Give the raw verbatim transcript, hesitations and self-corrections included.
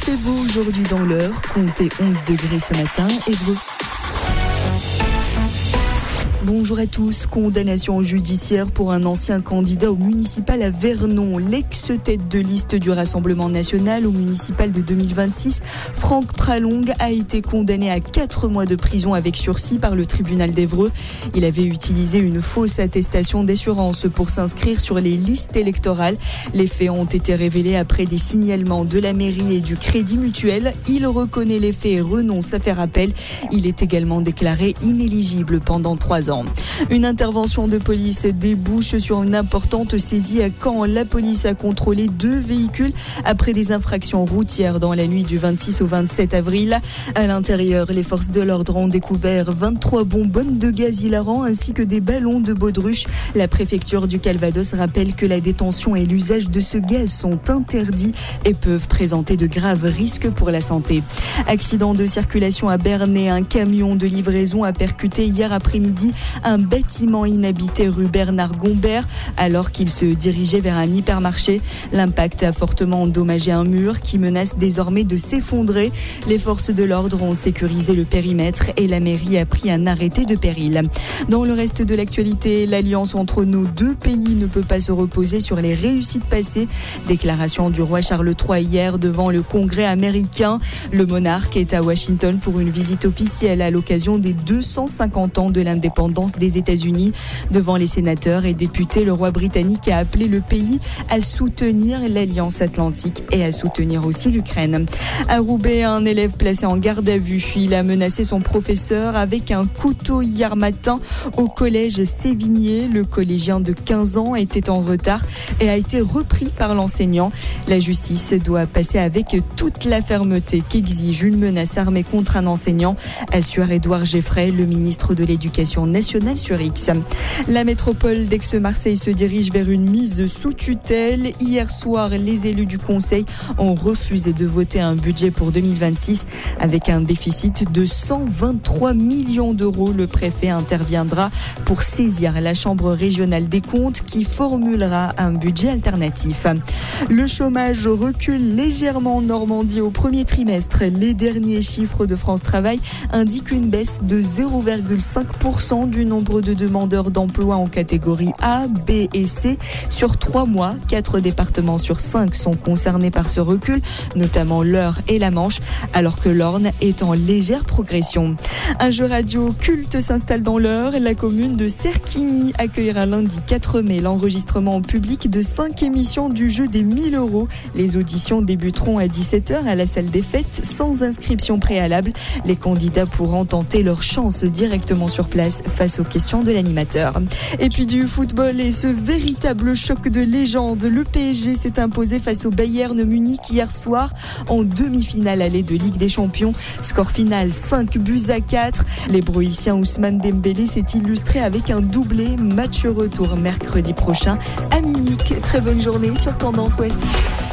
fait beau aujourd'hui dans l'Eure, comptez onze degrés ce matin, Évreux. Bonjour à tous. Condamnation judiciaire pour un ancien candidat au municipal à Vernon. L'ex-tête de liste du Rassemblement national au municipal de deux mille vingt-six, Franck Pralong, a été condamné à quatre mois de prison avec sursis par le tribunal d'Évreux. Il avait utilisé une fausse attestation d'assurance pour s'inscrire sur les listes électorales. Les faits ont été révélés après des signalements de la mairie et du Crédit Mutuel. Il reconnaît les faits et renonce à faire appel. Il est également déclaré inéligible pendant trois ans. Une intervention de police débouche sur une importante saisie à Caen. La police a contrôlé deux véhicules après des infractions routières dans la nuit du vingt-six au vingt-sept avril. À l'intérieur, les forces de l'ordre ont découvert vingt-trois bonbonnes de gaz hilarant ainsi que des ballons de baudruche. La préfecture du Calvados rappelle que la détention et l'usage de ce gaz sont interdits et peuvent présenter de graves risques pour la santé. Accident de circulation à Bernay. Un camion de livraison a percuté hier après-midi un bâtiment inhabité rue Bernard-Gombert alors qu'il se dirigeait vers un hypermarché. L'impact a fortement endommagé un mur qui menace désormais de s'effondrer. Les forces de l'ordre ont sécurisé le périmètre et la mairie a pris un arrêté de péril. Dans le reste de l'actualité, l'alliance entre nos deux pays ne peut pas se reposer sur les réussites passées. Déclaration du roi Charles trois hier devant le Congrès américain. Le monarque est à Washington pour une visite officielle à l'occasion des deux cent cinquante ans de l'indépendance des États-Unis. Devant les sénateurs et députés, le roi britannique a appelé le pays à soutenir l'Alliance Atlantique et à soutenir aussi l'Ukraine. À Roubaix, un élève placé en garde à vue. Il a menacé son professeur avec un couteau hier matin au collège Sévigné. Le collégien de quinze ans était en retard et a été repris par l'enseignant. La justice doit passer avec toute la fermeté qu'exige une menace armée contre un enseignant, assure Édouard Geffray, le ministre de l'Éducation nationale sur X. La métropole d'Aix-Marseille se dirige vers une mise sous tutelle. Hier soir, les élus du conseil ont refusé de voter un budget pour deux mille vingt-six avec un déficit de cent vingt-trois millions d'euros. Le préfet interviendra pour saisir la chambre régionale des comptes qui formulera un budget alternatif. Le chômage recule légèrement en Normandie au premier trimestre. Les derniers chiffres de France Travail indiquent une baisse de zéro virgule cinq pour cent du nombre de demandeurs d'emploi en catégorie A, B et C. Sur trois mois, quatre départements sur cinq sont concernés par ce recul, notamment l'Eure et la Manche, alors que l'Orne est en légère progression. Un jeu radio culte s'installe dans l'Eure. La commune de Serquigny accueillera lundi quatre mai l'enregistrement en public de cinq émissions du jeu des mille euros. Les auditions débuteront à dix-sept heures à la salle des fêtes sans inscription préalable. Les candidats pourront tenter leur chance directement sur place face aux questions de l'animateur. Et puis du football et ce véritable choc de légende. Le P S G s'est imposé face au Bayern Munich hier soir en demi-finale allée de Ligue des Champions. Score final cinq buts à quatre. Les Broïciens Ousmane Dembélé s'est illustré avec un doublé. Match retour mercredi prochain à Munich. Très bonne journée sur Tendance Ouest.